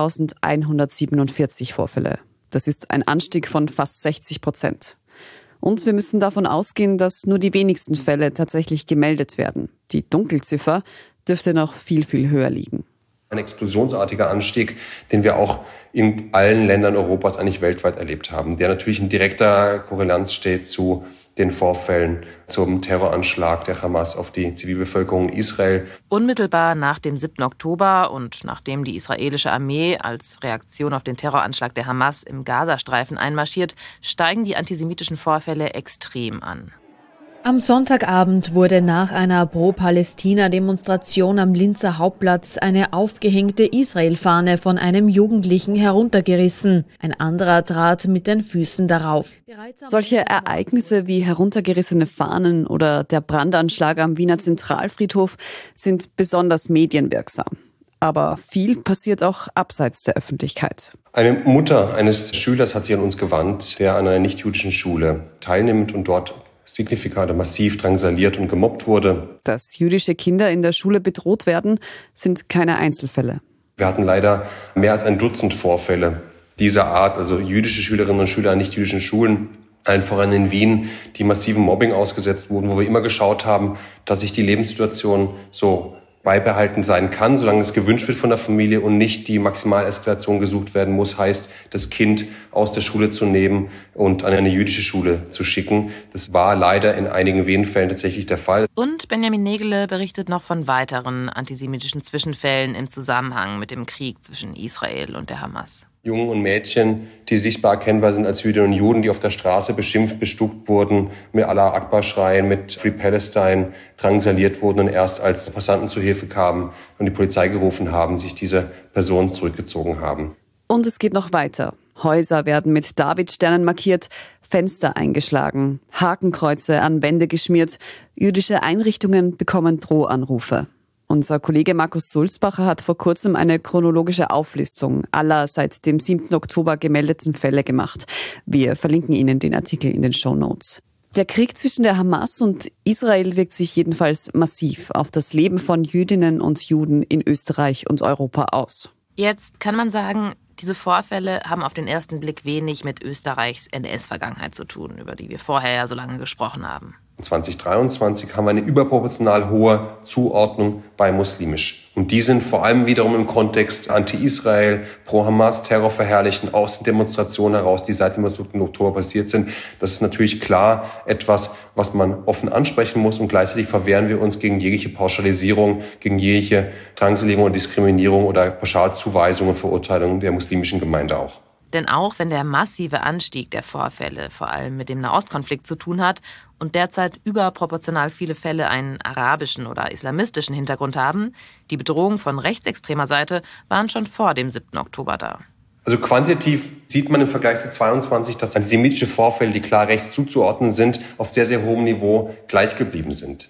Speaker 1: eintausendeinhundertsiebenundvierzig Vorfälle. Das ist ein Anstieg von fast sechzig Prozent. Und wir müssen davon ausgehen, dass nur die wenigsten Fälle tatsächlich gemeldet werden. Die Dunkelziffer dürfte noch viel, viel höher liegen.
Speaker 8: Ein explosionsartiger Anstieg, den wir auch in allen Ländern Europas eigentlich weltweit erlebt haben, der natürlich in direkter Korrelanz steht zu den Vorfällen zum Terroranschlag der Hamas auf die Zivilbevölkerung in Israel.
Speaker 5: Unmittelbar nach dem siebten Oktober und nachdem die israelische Armee als Reaktion auf den Terroranschlag der Hamas im Gazastreifen einmarschiert, steigen die antisemitischen Vorfälle extrem an.
Speaker 15: Am Sonntagabend wurde nach einer Pro-Palästina-Demonstration am Linzer Hauptplatz eine aufgehängte Israel-Fahne von einem Jugendlichen heruntergerissen. Ein anderer trat mit den Füßen darauf.
Speaker 1: Solche Ereignisse wie heruntergerissene Fahnen oder der Brandanschlag am Wiener Zentralfriedhof sind besonders medienwirksam. Aber viel passiert auch abseits der Öffentlichkeit.
Speaker 8: Eine Mutter eines Schülers hat sich an uns gewandt, der an einer nichtjüdischen Schule teilnimmt und dort signifikant massiv drangsaliert und gemobbt wurde.
Speaker 1: Dass jüdische Kinder in der Schule bedroht werden, sind keine Einzelfälle.
Speaker 8: Wir hatten leider mehr als ein Dutzend Vorfälle dieser Art, also jüdische Schülerinnen und Schüler an nichtjüdischen Schulen, allen voran in Wien, die massivem Mobbing ausgesetzt wurden, wo wir immer geschaut haben, dass sich die Lebenssituation so beibehalten sein kann, solange es gewünscht wird von der Familie und nicht die Maximaleeskalation gesucht werden muss, heißt, das Kind aus der Schule zu nehmen und an eine jüdische Schule zu schicken. Das war leider in einigen wenigen Fällen tatsächlich der Fall.
Speaker 5: Und Benjamin Nägele berichtet noch von weiteren antisemitischen Zwischenfällen im Zusammenhang mit dem Krieg zwischen Israel und der Hamas.
Speaker 8: Jungen und Mädchen, die sichtbar erkennbar sind als Jüdinnen und Juden, die auf der Straße beschimpft, bespuckt wurden, mit Allah Akbar schreien, mit Free Palestine drangsaliert wurden und erst als Passanten zur Hilfe kamen und die Polizei gerufen haben, sich diese Personen zurückgezogen haben.
Speaker 1: Und es geht noch weiter. Häuser werden mit Davidsternen markiert, Fenster eingeschlagen, Hakenkreuze an Wände geschmiert, jüdische Einrichtungen bekommen Drohanrufe. Unser Kollege Markus Sulzbacher hat vor kurzem eine chronologische Auflistung aller seit dem siebten Oktober gemeldeten Fälle gemacht. Wir verlinken Ihnen den Artikel in den Shownotes. Der Krieg zwischen der Hamas und Israel wirkt sich jedenfalls massiv auf das Leben von Jüdinnen und Juden in Österreich und Europa aus.
Speaker 5: Jetzt kann man sagen, diese Vorfälle haben auf den ersten Blick wenig mit Österreichs N S-Vergangenheit zu tun, über die wir vorher ja so lange gesprochen haben.
Speaker 8: zwanzig dreiundzwanzig haben wir eine überproportional hohe Zuordnung bei muslimisch. Und die sind vor allem wiederum im Kontext Anti-Israel, Pro-Hamas, Terrorverherrlichen aus den Demonstrationen heraus, die seit dem siebten Oktober passiert sind. Das ist natürlich klar etwas, was man offen ansprechen muss. Und gleichzeitig verwehren wir uns gegen jegliche Pauschalisierung, gegen jegliche Drangsalierung oder Diskriminierung oder Pauschalzuweisung und Verurteilung der muslimischen Gemeinde auch.
Speaker 5: Denn auch wenn der massive Anstieg der Vorfälle vor allem mit dem Nahostkonflikt zu tun hat und derzeit überproportional viele Fälle einen arabischen oder islamistischen Hintergrund haben, die Bedrohung von rechtsextremer Seite waren schon vor dem siebten Oktober da.
Speaker 8: Also quantitativ sieht man im Vergleich zu zweiundzwanzig, dass antisemitische Vorfälle, die klar rechts zuzuordnen sind, auf sehr, sehr hohem Niveau gleich geblieben sind.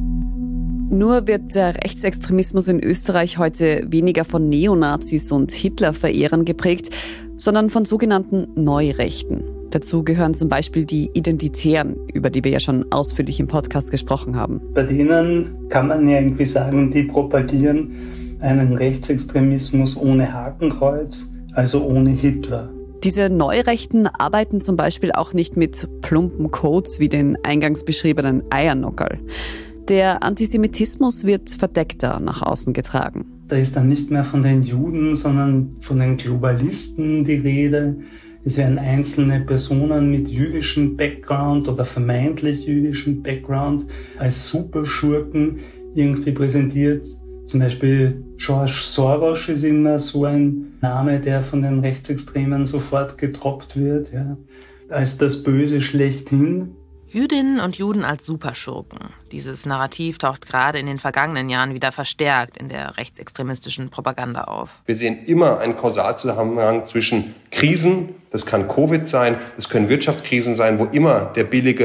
Speaker 1: Nur wird der Rechtsextremismus in Österreich heute weniger von Neonazis und Hitlerverehrern geprägt, sondern von sogenannten Neurechten. Dazu gehören zum Beispiel die Identitären, über die wir ja schon ausführlich im Podcast gesprochen haben.
Speaker 6: Bei denen kann man ja irgendwie sagen, die propagieren einen Rechtsextremismus ohne Hakenkreuz, also ohne Hitler.
Speaker 1: Diese Neurechten arbeiten zum Beispiel auch nicht mit plumpen Codes wie den eingangs beschriebenen Eiernokerl. Der Antisemitismus wird verdeckter nach außen getragen.
Speaker 6: Da ist dann nicht mehr von den Juden, sondern von den Globalisten die Rede. Es werden einzelne Personen mit jüdischem Background oder vermeintlich jüdischem Background als Superschurken irgendwie präsentiert. Zum Beispiel George Soros ist immer so ein Name, der von den Rechtsextremen sofort getroppt wird, ja, als das Böse schlechthin.
Speaker 5: Jüdinnen und Juden als Superschurken. Dieses Narrativ taucht gerade in den vergangenen Jahren wieder verstärkt in der rechtsextremistischen Propaganda auf.
Speaker 8: Wir sehen immer einen Kausalzusammenhang zwischen Krisen, das kann Covid sein, das können Wirtschaftskrisen sein, wo immer der billige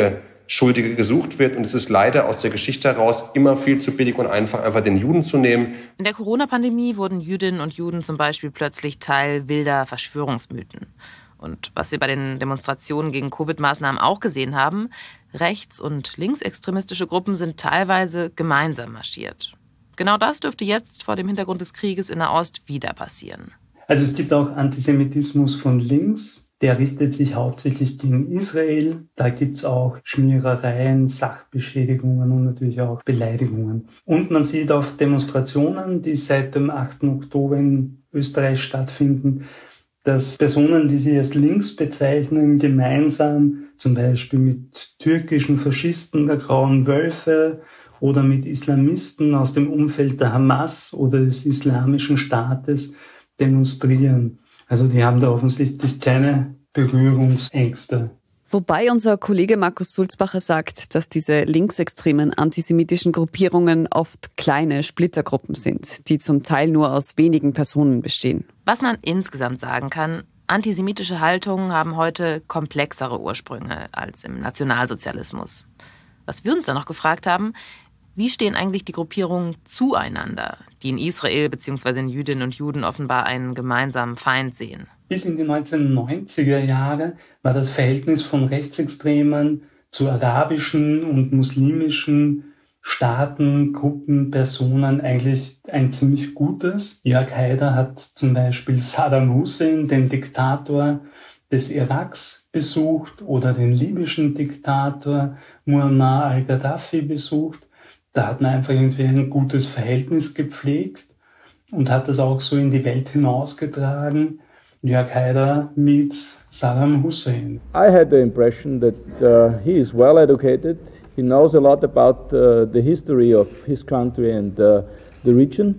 Speaker 8: Schuldige gesucht wird. Und es ist leider aus der Geschichte heraus immer viel zu billig und einfach, einfach den Juden zu nehmen.
Speaker 5: In der Corona-Pandemie wurden Jüdinnen und Juden zum Beispiel plötzlich Teil wilder Verschwörungsmythen. Und was wir bei den Demonstrationen gegen Covid-Maßnahmen auch gesehen haben, rechts- und linksextremistische Gruppen sind teilweise gemeinsam marschiert. Genau das dürfte jetzt vor dem Hintergrund des Krieges in Nahost wieder passieren.
Speaker 6: Also es gibt auch Antisemitismus von links. Der richtet sich hauptsächlich gegen Israel. Da gibt's auch Schmierereien, Sachbeschädigungen und natürlich auch Beleidigungen. Und man sieht auf Demonstrationen, die seit dem achten Oktober in Österreich stattfinden, dass Personen, die sich als links bezeichnen, gemeinsam zum Beispiel mit türkischen Faschisten der Grauen Wölfe oder mit Islamisten aus dem Umfeld der Hamas oder des Islamischen Staates demonstrieren. Also die haben da offensichtlich keine Berührungsängste.
Speaker 1: Wobei unser Kollege Markus Sulzbacher sagt, dass diese linksextremen antisemitischen Gruppierungen oft kleine Splittergruppen sind, die zum Teil nur aus wenigen Personen bestehen.
Speaker 5: Was man insgesamt sagen kann, antisemitische Haltungen haben heute komplexere Ursprünge als im Nationalsozialismus. Was wir uns dann noch gefragt haben, wie stehen eigentlich die Gruppierungen zueinander, die in Israel bzw. in Jüdinnen und Juden offenbar einen gemeinsamen Feind sehen?
Speaker 6: Bis in die neunzehnhundertneunziger Jahre war das Verhältnis von Rechtsextremen zu arabischen und muslimischen Staaten, Gruppen, Personen eigentlich ein ziemlich gutes. Jörg Haider hat zum Beispiel Saddam Hussein, den Diktator des Iraks, besucht oder den libyschen Diktator Muammar al-Gaddafi besucht. Da hat man einfach irgendwie ein gutes Verhältnis gepflegt und hat das auch so in die Welt hinausgetragen. Jörg Haider meets Saddam Hussein.
Speaker 16: I had the impression that uh, he is well educated. He knows a lot about uh, the history of his country and uh, the region.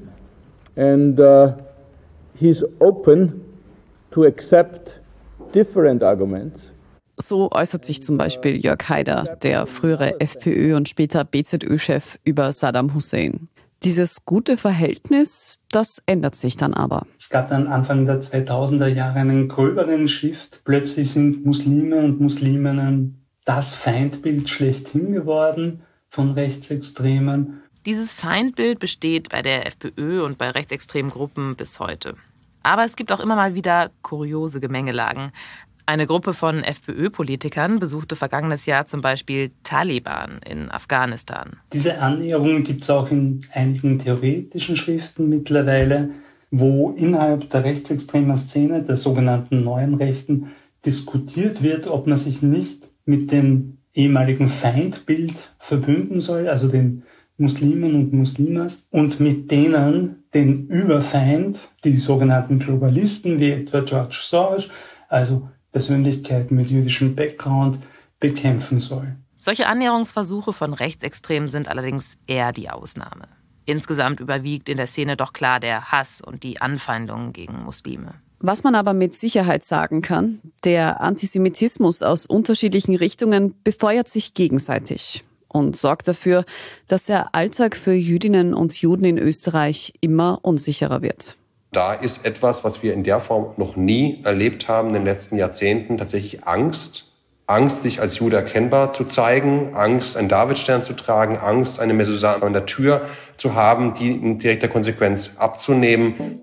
Speaker 16: And uh, he's open to accept different arguments.
Speaker 1: So äußert sich zum Beispiel Jörg Haider, der frühere FPÖ- und später B Z Ö-Chef, über Saddam Hussein. Dieses gute Verhältnis, das ändert sich dann aber.
Speaker 6: Es gab dann Anfang der zweitausender Jahre einen gröberen Shift. Plötzlich sind Muslime und Musliminnen das Feindbild schlechthin geworden von Rechtsextremen.
Speaker 5: Dieses Feindbild besteht bei der FPÖ und bei rechtsextremen Gruppen bis heute. Aber es gibt auch immer mal wieder kuriose Gemengelagen. Eine Gruppe von FPÖ-Politikern besuchte vergangenes Jahr zum Beispiel Taliban in Afghanistan.
Speaker 6: Diese Annäherung gibt es auch in einigen theoretischen Schriften mittlerweile, wo innerhalb der rechtsextremen Szene, der sogenannten Neuen Rechten, diskutiert wird, ob man sich nicht mit dem ehemaligen Feindbild verbünden soll, also den Muslimen und Muslimas, und mit denen den Überfeind, die sogenannten Globalisten wie etwa George Soros, also Persönlichkeiten mit jüdischem Background, bekämpfen soll.
Speaker 5: Solche Annäherungsversuche von Rechtsextremen sind allerdings eher die Ausnahme. Insgesamt überwiegt in der Szene doch klar der Hass und die Anfeindungen gegen Muslime.
Speaker 1: Was man aber mit Sicherheit sagen kann, der Antisemitismus aus unterschiedlichen Richtungen befeuert sich gegenseitig und sorgt dafür, dass der Alltag für Jüdinnen und Juden in Österreich immer unsicherer wird.
Speaker 8: Da ist etwas, was wir in der Form noch nie erlebt haben in den letzten Jahrzehnten, tatsächlich Angst. Angst, sich als Jude erkennbar zu zeigen, Angst, einen Davidstern zu tragen, Angst, eine Mezuzah an der Tür zu haben, die in direkter Konsequenz abzunehmen.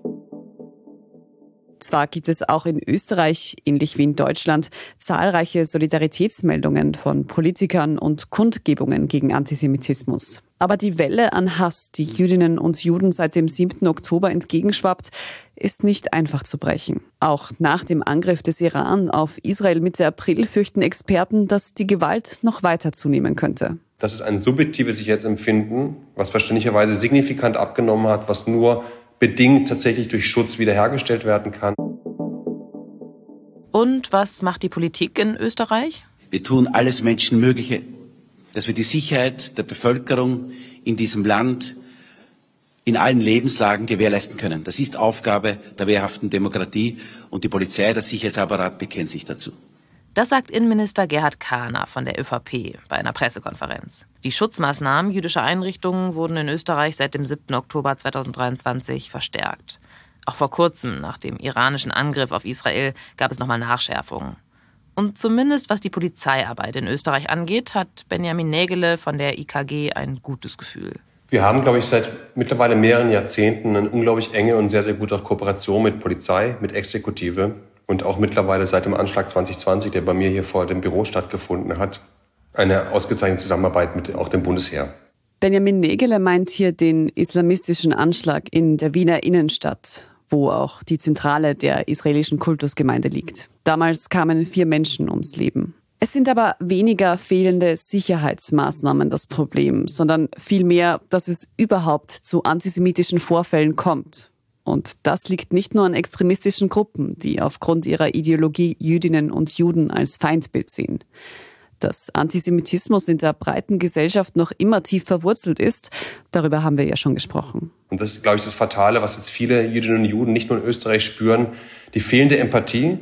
Speaker 1: Zwar gibt es auch in Österreich, ähnlich wie in Deutschland, zahlreiche Solidaritätsmeldungen von Politikern und Kundgebungen gegen Antisemitismus. Aber die Welle an Hass, die Jüdinnen und Juden seit dem siebten Oktober entgegenschwappt, ist nicht einfach zu brechen. Auch nach dem Angriff des Iran auf Israel Mitte April fürchten Experten, dass die Gewalt noch weiter zunehmen könnte.
Speaker 8: Das ist ein subjektives Sicherheitsempfinden, was verständlicherweise signifikant abgenommen hat, was nur bedingt tatsächlich durch Schutz wiederhergestellt werden kann.
Speaker 5: Und was macht die Politik in Österreich?
Speaker 17: Wir tun alles Menschenmögliche, dass wir die Sicherheit der Bevölkerung in diesem Land in allen Lebenslagen gewährleisten können. Das ist Aufgabe der wehrhaften Demokratie und die Polizei, der Sicherheitsapparat bekennt sich dazu.
Speaker 5: Das sagt Innenminister Gerhard Kahner von der ÖVP bei einer Pressekonferenz. Die Schutzmaßnahmen jüdischer Einrichtungen wurden in Österreich seit dem siebten Oktober zweitausenddreiundzwanzig verstärkt. Auch vor kurzem, nach dem iranischen Angriff auf Israel, gab es nochmal Nachschärfungen. Und zumindest was die Polizeiarbeit in Österreich angeht, hat Benjamin Nägele von der I K G ein gutes Gefühl.
Speaker 8: Wir haben, glaube ich, seit mittlerweile mehreren Jahrzehnten eine unglaublich enge und sehr, sehr gute Kooperation mit Polizei, mit Exekutive und auch mittlerweile seit dem Anschlag zwanzig zwanzig, der bei mir hier vor dem Büro stattgefunden hat, eine ausgezeichnete Zusammenarbeit mit auch dem Bundesheer.
Speaker 1: Benjamin Nägele meint hier den islamistischen Anschlag in der Wiener Innenstadt, wo auch die Zentrale der israelischen Kultusgemeinde liegt. Damals kamen vier Menschen ums Leben. Es sind aber weniger fehlende Sicherheitsmaßnahmen das Problem, sondern vielmehr, dass es überhaupt zu antisemitischen Vorfällen kommt. Und das liegt nicht nur an extremistischen Gruppen, die aufgrund ihrer Ideologie Jüdinnen und Juden als Feindbild sehen. Dass Antisemitismus in der breiten Gesellschaft noch immer tief verwurzelt ist, darüber haben wir ja schon gesprochen.
Speaker 8: Und das ist, glaube ich, das Fatale, was jetzt viele Jüdinnen und Juden nicht nur in Österreich spüren, die fehlende Empathie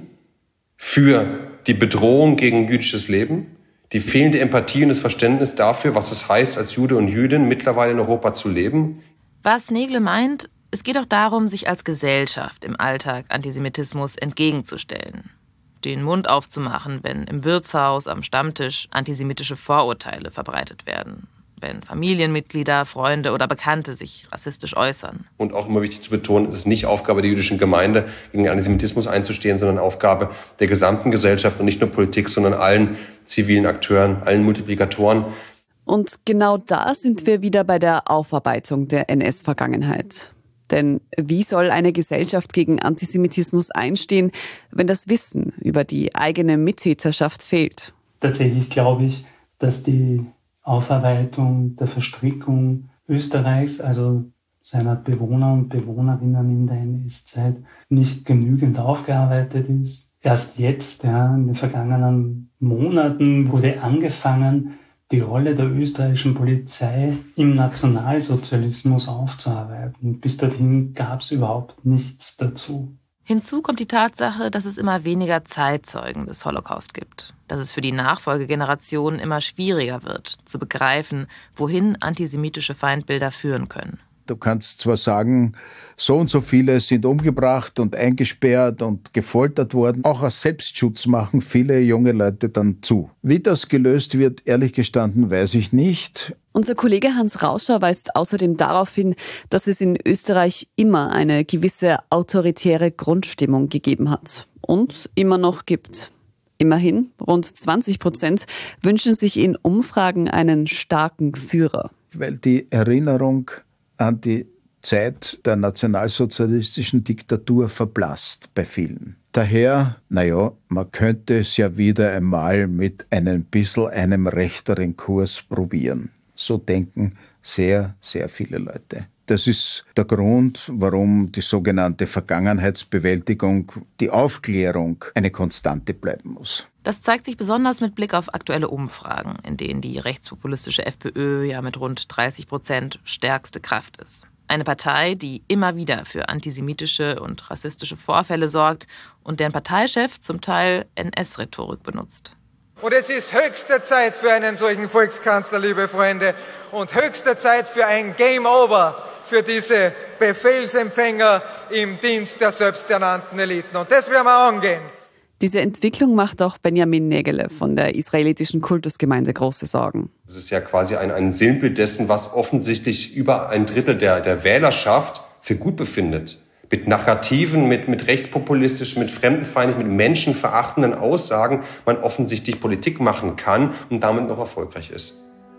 Speaker 8: für die Bedrohung gegen jüdisches Leben, die fehlende Empathie und das Verständnis dafür, was es heißt, als Jude und Jüdin mittlerweile in Europa zu leben.
Speaker 5: Was Nägele meint, es geht auch darum, sich als Gesellschaft im Alltag Antisemitismus entgegenzustellen. Den Mund aufzumachen, wenn im Wirtshaus, am Stammtisch antisemitische Vorurteile verbreitet werden. Wenn Familienmitglieder, Freunde oder Bekannte sich rassistisch äußern.
Speaker 8: Und auch immer wichtig zu betonen, es ist nicht Aufgabe der jüdischen Gemeinde, gegen Antisemitismus einzustehen, sondern Aufgabe der gesamten Gesellschaft und nicht nur Politik, sondern allen zivilen Akteuren, allen Multiplikatoren.
Speaker 1: Und genau da sind wir wieder bei der Aufarbeitung der N S-Vergangenheit. Denn wie soll eine Gesellschaft gegen Antisemitismus einstehen, wenn das Wissen über die eigene Mittäterschaft fehlt?
Speaker 6: Tatsächlich glaube ich, dass die Aufarbeitung der Verstrickung Österreichs, also seiner Bewohner und Bewohnerinnen in der N S-Zeit, nicht genügend aufgearbeitet ist. Erst jetzt, ja, in den vergangenen Monaten, wurde angefangen, die Rolle der österreichischen Polizei im Nationalsozialismus aufzuarbeiten. Bis dorthin gab es überhaupt nichts dazu.
Speaker 5: Hinzu kommt die Tatsache, dass es immer weniger Zeitzeugen des Holocaust gibt. Dass es für die Nachfolgegenerationen immer schwieriger wird, zu begreifen, wohin antisemitische Feindbilder führen können.
Speaker 7: Du kannst zwar sagen, so und so viele sind umgebracht und eingesperrt und gefoltert worden. Auch aus Selbstschutz machen viele junge Leute dann zu. Wie das gelöst wird, ehrlich gestanden, weiß ich nicht.
Speaker 1: Unser Kollege Hans Rauscher weist außerdem darauf hin, dass es in Österreich immer eine gewisse autoritäre Grundstimmung gegeben hat und immer noch gibt. Immerhin, rund zwanzig Prozent wünschen sich in Umfragen einen starken Führer.
Speaker 7: Weil die Erinnerung an die Zeit der nationalsozialistischen Diktatur verblasst bei vielen. Daher, naja, man könnte es ja wieder einmal mit einem bisschen einem rechteren Kurs probieren. So denken sehr, sehr viele Leute. Das ist der Grund, warum die sogenannte Vergangenheitsbewältigung, die Aufklärung, eine Konstante bleiben muss.
Speaker 5: Das zeigt sich besonders mit Blick auf aktuelle Umfragen, in denen die rechtspopulistische FPÖ ja mit rund dreißig Prozent stärkste Kraft ist. Eine Partei, die immer wieder für antisemitische und rassistische Vorfälle sorgt und deren Parteichef zum Teil N S-Rhetorik benutzt.
Speaker 18: Und es ist höchste Zeit für einen solchen Volkskanzler, liebe Freunde, und höchste Zeit für ein Game Over für diese Befehlsempfänger im Dienst der selbsternannten Eliten. Und das werden wir angehen.
Speaker 1: Diese Entwicklung macht auch Benjamin Nägele von der israelitischen Kultusgemeinde große Sorgen.
Speaker 8: Das ist ja quasi ein, ein Sinnbild dessen, was offensichtlich über ein Drittel der, der Wählerschaft für gut befindet. Mit Narrativen, mit, mit rechtspopulistischen, mit fremdenfeindlichen, mit menschenverachtenden Aussagen man offensichtlich Politik machen kann und damit noch erfolgreich ist.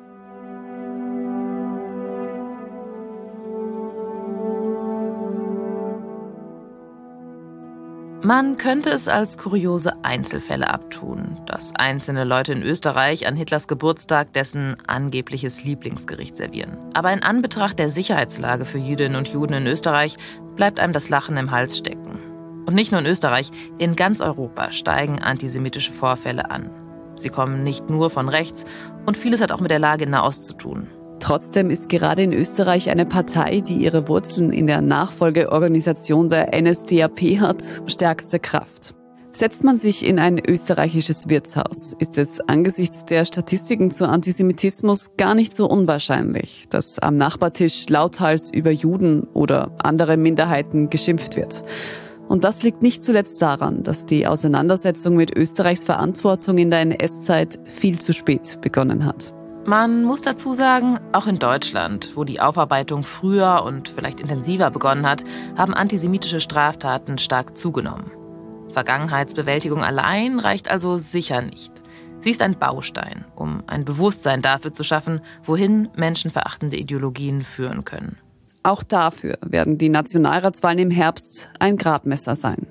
Speaker 5: Man könnte es als kuriose Einzelfälle abtun, dass einzelne Leute in Österreich an Hitlers Geburtstag dessen angebliches Lieblingsgericht servieren. Aber in Anbetracht der Sicherheitslage für Jüdinnen und Juden in Österreich bleibt einem das Lachen im Hals stecken. Und nicht nur in Österreich, in ganz Europa steigen antisemitische Vorfälle an. Sie kommen nicht nur von rechts und vieles hat auch mit der Lage in Nahost zu tun.
Speaker 1: Trotzdem ist gerade in Österreich eine Partei, die ihre Wurzeln in der Nachfolgeorganisation der N S D A P hat, stärkste Kraft. Setzt man sich in ein österreichisches Wirtshaus, ist es angesichts der Statistiken zu Antisemitismus gar nicht so unwahrscheinlich, dass am Nachbartisch lauthals über Juden oder andere Minderheiten geschimpft wird. Und das liegt nicht zuletzt daran, dass die Auseinandersetzung mit Österreichs Verantwortung in der N S-Zeit viel zu spät begonnen hat.
Speaker 5: Man muss dazu sagen, auch in Deutschland, wo die Aufarbeitung früher und vielleicht intensiver begonnen hat, haben antisemitische Straftaten stark zugenommen. Vergangenheitsbewältigung allein reicht also sicher nicht. Sie ist ein Baustein, um ein Bewusstsein dafür zu schaffen, wohin menschenverachtende Ideologien führen können.
Speaker 1: Auch dafür werden die Nationalratswahlen im Herbst ein Gradmesser sein.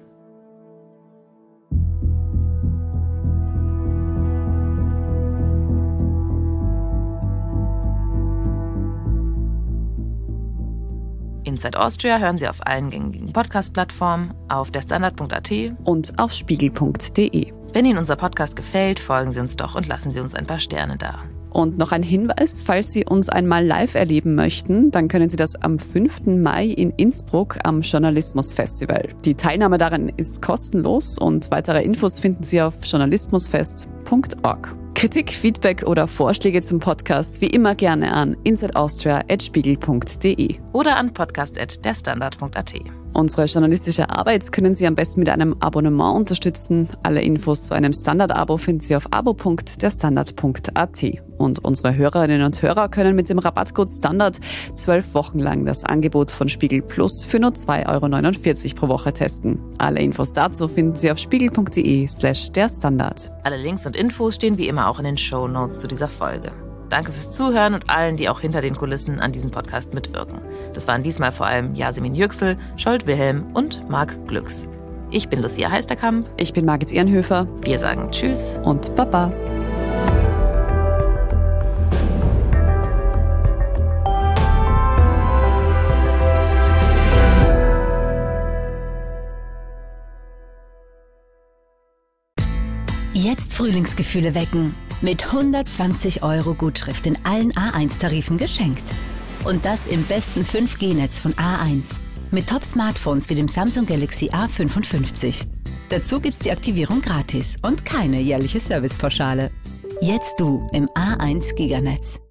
Speaker 5: Inside Austria hören Sie auf allen gängigen Podcast-Plattformen, auf der Standard punkt a t
Speaker 1: und auf spiegel punkt d e.
Speaker 5: Wenn Ihnen unser Podcast gefällt, folgen Sie uns doch und lassen Sie uns ein paar Sterne da.
Speaker 1: Und noch ein Hinweis, falls Sie uns einmal live erleben möchten, dann können Sie das am fünften Mai in Innsbruck am Journalismusfestival. Die Teilnahme daran ist kostenlos und weitere Infos finden Sie auf journalismusfest punkt org. Kritik, Feedback oder Vorschläge zum Podcast wie immer gerne an insideaustria at spiegel punkt d e
Speaker 5: oder an podcast at derstandard punkt a t.
Speaker 1: Unsere journalistische Arbeit können Sie am besten mit einem Abonnement unterstützen. Alle Infos zu einem Standard-Abo finden Sie auf abo punkt derstandard punkt a t. Und unsere Hörerinnen und Hörer können mit dem Rabattcode Standard zwölf Wochen lang das Angebot von Spiegel Plus für nur zwei Euro neunundvierzig pro Woche testen. Alle Infos dazu finden Sie auf spiegel punkt d e slash der Standard.
Speaker 5: Alle Links und Infos stehen wie immer auch in den Shownotes zu dieser Folge. Danke fürs Zuhören und allen, die auch hinter den Kulissen an diesem Podcast mitwirken. Das waren diesmal vor allem Yasemin Yüksel, Scholt Wilhelm und Marc Glücks. Ich bin Lucia Heisterkamp.
Speaker 1: Ich bin Margit Ehrenhöfer.
Speaker 5: Wir sagen Tschüss
Speaker 1: und Baba.
Speaker 13: Jetzt Frühlingsgefühle wecken. Mit hundertzwanzig Euro Gutschrift in allen A eins Tarifen geschenkt. Und das im besten fünf G Netz von A eins. Mit Top-Smartphones wie dem Samsung Galaxy A fünfundfünfzig. Dazu gibt's die Aktivierung gratis und keine jährliche Servicepauschale. Jetzt du im A eins Giganetz.